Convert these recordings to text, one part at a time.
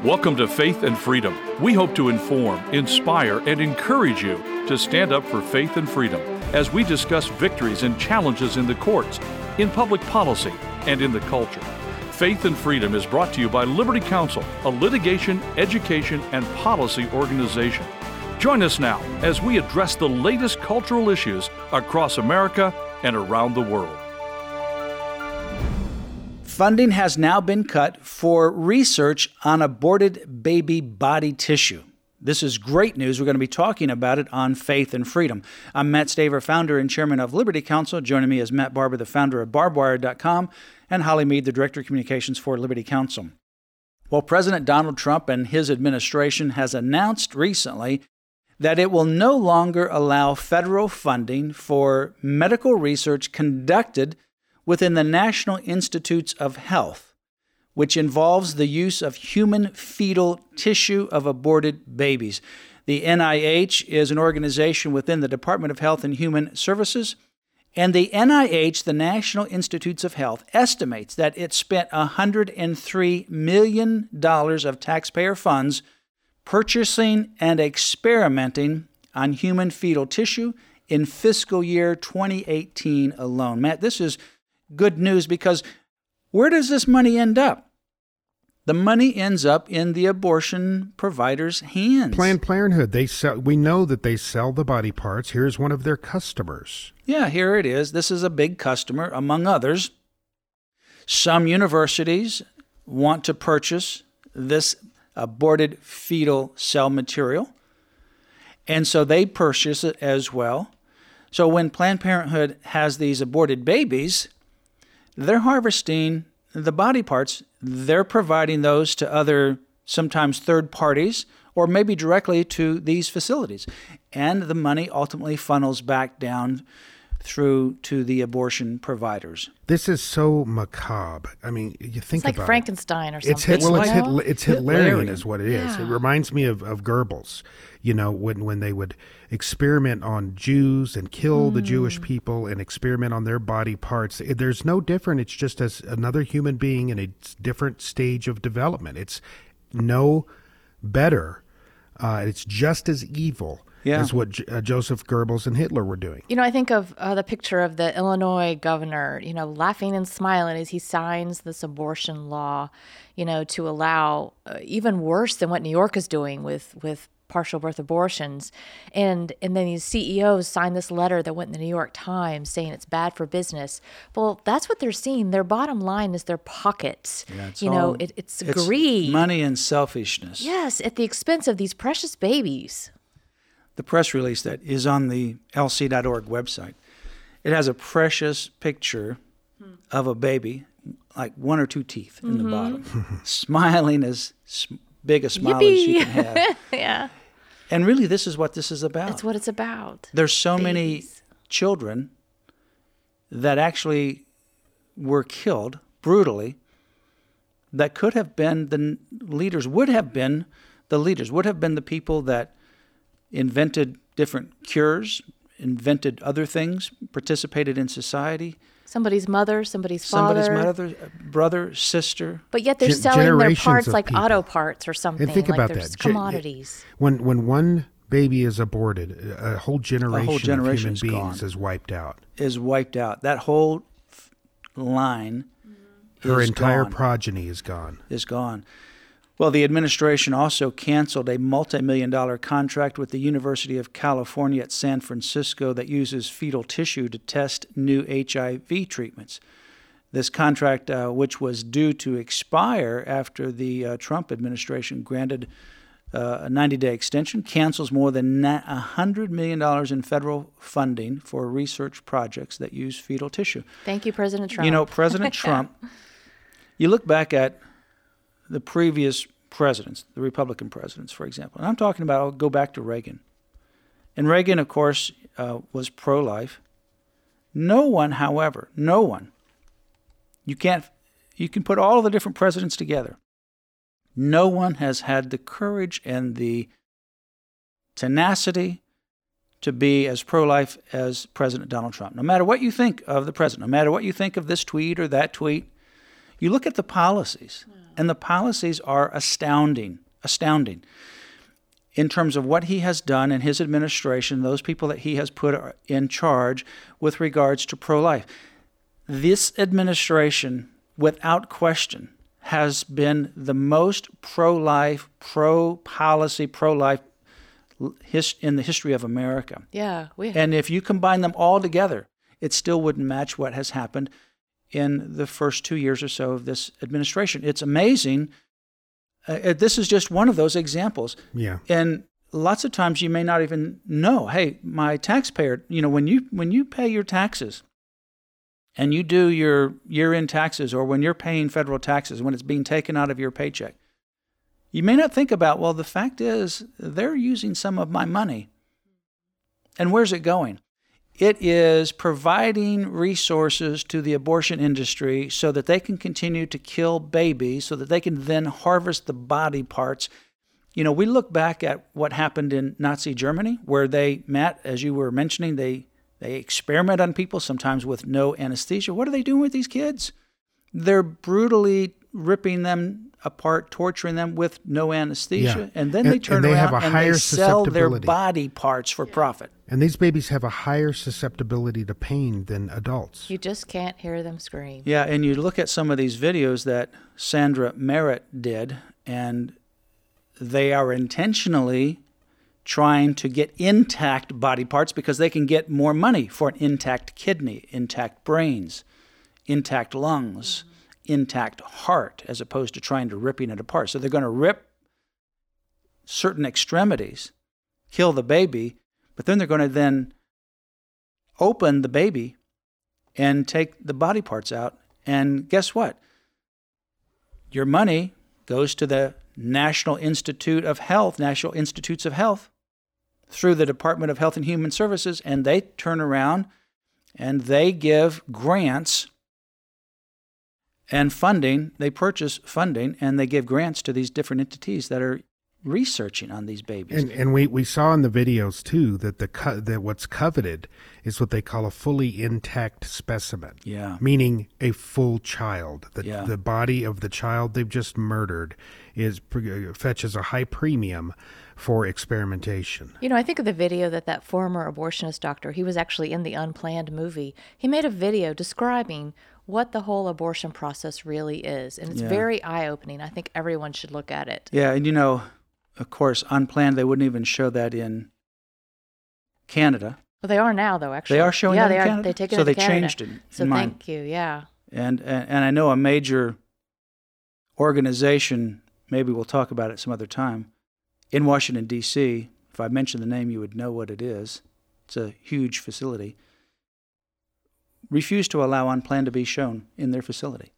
Welcome to Faith and Freedom. We hope to inform, inspire, and encourage you to stand up for faith and freedom as we discuss victories and challenges in the courts, in public policy, and in the culture. Faith and Freedom is brought to you by Liberty Counsel, a litigation, education, and policy organization. Join us now as we address the latest cultural issues across America and around the world. Funding has now been cut for research on aborted baby body tissue. This is great news. We're going to be talking about it on Faith and Freedom. I'm Matt Staver, founder and chairman of Liberty Counsel. Joining me is Matt Barber, the founder of barbwire.com, and Holly Mead, the director of communications for Liberty Counsel. Well, President Donald Trump and his administration has announced recently that it will no longer allow federal funding for medical research conducted within the National Institutes of Health, which involves the use of human fetal tissue of aborted babies. The NIH is an organization within the Department of Health and Human Services, and the NIH, the National Institutes of Health, estimates that it spent $103 million of taxpayer funds purchasing and experimenting on human fetal tissue in fiscal year 2018 alone. Matt, this is good news, because where does this money end up? The money ends up in the abortion provider's hands. Planned Parenthood, we know that they sell the body parts. Here's one of their customers. Yeah, here it is. This is a big customer, among others. Some universities want to purchase this aborted fetal cell material, and so they purchase it as well. So when Planned Parenthood has these aborted babies, they're harvesting the body parts. They're providing those to other, sometimes third parties, or maybe directly to these facilities. And the money ultimately funnels back down through to the abortion providers. This is so macabre. I mean, you think about it. It's like Frankenstein or something. It's Hitlerian is what it is. Yeah. It reminds me of Goebbels, you know, when they would experiment on Jews and kill the Jewish people and experiment on their body parts. There's no different. It's just as another human being in a different stage of development. It's no better. It's just as evil. Yeah. Is what Joseph Goebbels and Hitler were doing. You know, I think of the picture of the Illinois governor, you know, laughing and smiling as he signs this abortion law, you know, to allow even worse than what New York is doing with partial birth abortions. And then these CEOs signed this letter that went in the New York Times saying it's bad for business. Well, that's what they're seeing. Their bottom line is their pockets. Yeah, it's greed. Money and selfishness. Yes, at the expense of these precious babies. The press release that is on the lc.org website, it has a precious picture of a baby, like one or two teeth in the bottom, smiling as big a smile as you can have. Yeah. And really, this is what this is about. That's what it's about. There's so Babies. many children that actually were killed brutally that could have been the leaders, would have been the people that invented different cures, invented other things, participated in society. Somebody's mother, somebody's father. Somebody's mother, brother, sister. But yet they're selling their parts like people. Auto parts or something. And think like about there's that. Commodities. When one baby is aborted, a whole generation of human beings gone. is wiped out. Is wiped out. That whole line Her is entire gone. progeny is gone. Is gone. Well, the administration also canceled a multi-million-dollar contract with the University of California at San Francisco that uses fetal tissue to test new HIV treatments. This contract, which was due to expire after the Trump administration granted a 90-day extension, cancels more than $100 million in federal funding for research projects that use fetal tissue. Thank you, President Trump. You know, President Trump, you look back at the previous presidents, the Republican presidents, for example. And I'm talking about, I'll go back to Reagan. And Reagan, of course, was pro-life. No one, however, you can put all of the different presidents together. No one has had the courage and the tenacity to be as pro-life as President Donald Trump. No matter what you think of the president, no matter what you think of this tweet or that tweet, You look at the policies, and the policies are astounding in terms of what he has done in his administration, those people that he has put in charge with regards to pro-life. This administration, without question, has been the most pro-life, pro-policy, pro-life in the history of America. Yeah. And if you combine them all together, it still wouldn't match what has happened in the first 2 years or so of this administration. It's amazing. This is just one of those examples. Yeah. And lots of times you may not even know, hey, my taxpayer, when you pay your taxes and you do your year-end taxes, or when you're paying federal taxes, when it's being taken out of your paycheck, you may not think about, well, the fact is they're using some of my money. And where's it going? It is providing resources to the abortion industry so that they can continue to kill babies, so that they can then harvest the body parts. We look back at what happened in Nazi Germany, where they, Matt, as you were mentioning, they experiment on people, sometimes with no anesthesia. What are they doing with these kids? They're brutally ripping them apart, torturing them with no anesthesia, and then they turn around and they sell their body parts for profit. And these babies have a higher susceptibility to pain than adults. You just can't hear them scream. Yeah, and you look at some of these videos that Sandra Merritt did, and they are intentionally trying to get intact body parts because they can get more money for an intact kidney, intact brains, intact lungs, intact heart, as opposed to trying to ripping it apart. So they're going to rip certain extremities, kill the baby, but then they're going to then open the baby and take the body parts out. And guess what? Your money goes to the National Institutes of Health through the Department of Health and Human Services, and they turn around and they give grants and funding. They purchase funding and they give grants to these different entities that are researching on these babies. And we saw in the videos too that that what's coveted is what they call a fully intact specimen. Yeah. Meaning a full child. The body of the child they've just murdered fetches a high premium for experimentation. I think of the video that former abortionist doctor, he was actually in the Unplanned movie. He made a video describing what the whole abortion process really is. And it's very eye-opening. I think everyone should look at it. Yeah, and of course, Unplanned, they wouldn't even show that in Canada. Well, they are now, though, actually. They are showing that in Canada? They take it so into they Canada. Changed it. So thank you, yeah. And I know a major organization, maybe we'll talk about it some other time, in Washington, D.C., if I mention the name, you would know what it is. It's a huge facility. Refused to allow Unplanned to be shown in their facility.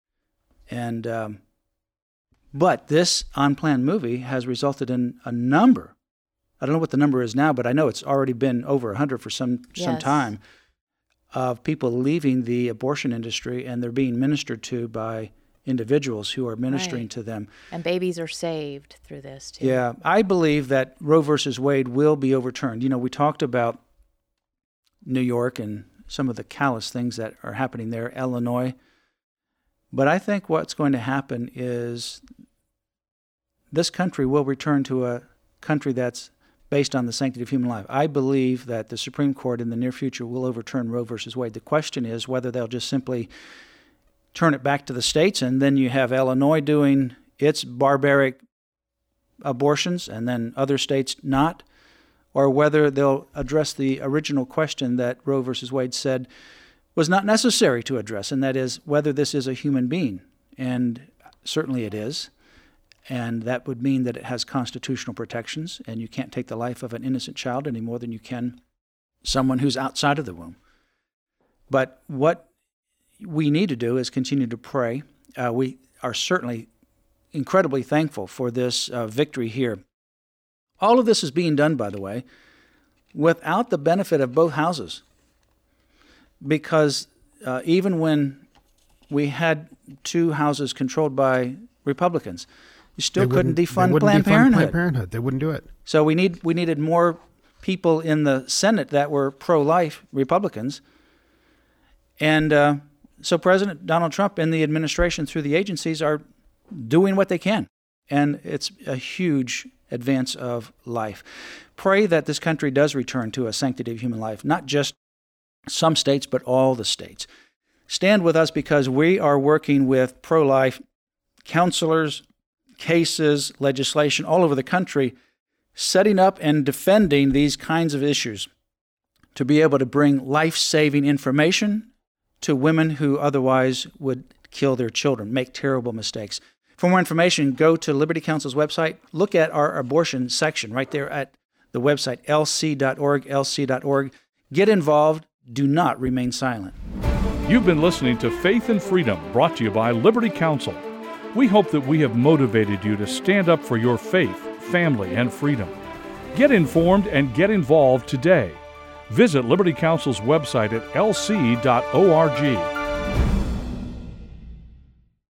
And but this Unplanned movie has resulted in a number. I don't know what the number is now, but I know it's already been over 100 for some time, of people leaving the abortion industry, and they're being ministered to by individuals who are ministering to them. And babies are saved through this, too. Yeah, I believe that Roe versus Wade will be overturned. We talked about New York and some of the callous things that are happening there, Illinois. But I think what's going to happen is this country will return to a country that's based on the sanctity of human life. I believe that the Supreme Court in the near future will overturn Roe versus Wade. The question is whether they'll just simply turn it back to the states, and then you have Illinois doing its barbaric abortions and then other states not, or whether they'll address the original question that Roe versus Wade said was not necessary to address, and that is whether this is a human being. And certainly it is. And that would mean that it has constitutional protections, and you can't take the life of an innocent child any more than you can someone who's outside of the womb. But what we need to do is continue to pray. We are certainly incredibly thankful for this victory here. All of this is being done, by the way, without the benefit of both houses. Because even when we had two houses controlled by Republicans, you still couldn't defund Planned Parenthood. They wouldn't do it. So we needed more people in the Senate that were pro-life Republicans. And So President Donald Trump and the administration through the agencies are doing what they can. And it's a huge advance of life. Pray that this country does return to a sanctity of human life, not just some states, but all the states. Stand with us because we are working with pro-life counselors, cases, legislation all over the country, setting up and defending these kinds of issues to be able to bring life-saving information to women who otherwise would kill their children, make terrible mistakes. For more information, go to Liberty Counsel's website. Look at our abortion section right there at the website, lc.org. Get involved. Do not remain silent. You've been listening to Faith and Freedom, brought to you by Liberty Counsel. We hope that we have motivated you to stand up for your faith, family, and freedom. Get informed and get involved today. Visit Liberty Counsel's website at lc.org.